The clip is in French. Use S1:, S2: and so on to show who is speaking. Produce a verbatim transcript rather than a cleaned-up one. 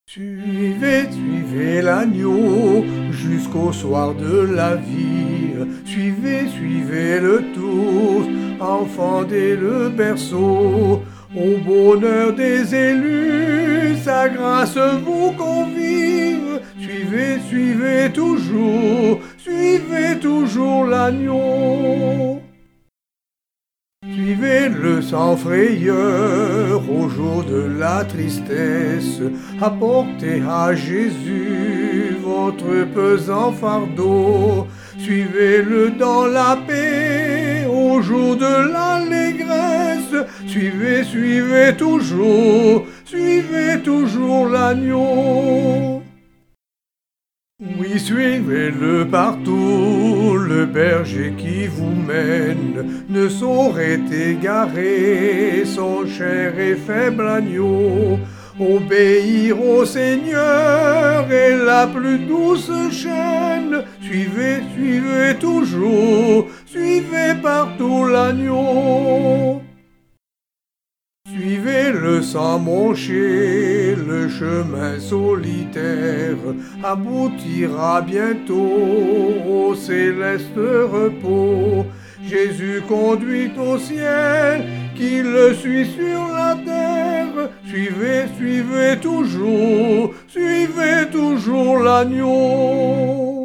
S1: Suivez, suivez l'agneau jusqu'au soir de la vie. Suivez, suivez-le tous, enfants dès le berceau. Au bonheur des élus, sa grâce vous convive. Suivez, suivez toujours, suivez toujours l'agneau. Suivez-le sans frayeur au jour de la tristesse. Apportez à Jésus votre pesant fardeau. Suivez-le dans la paix au jour de l'allégresse. Suivez, suivez toujours, suivez toujours l'agneau. Oui, suivez-le partout, le berger qui vous mène ne saurait égarer son cher et faible agneau. Obéir au Seigneur est la plus douce chaîne. Suivez, suivez toujours, suivez partout l'agneau. Suivez-le sans broncher, le chemin solitaire aboutira bientôt au céleste repos. Jésus conduit au ciel, qui le suit sur la terre. Suivez, suivez toujours, suivez toujours l'agneau.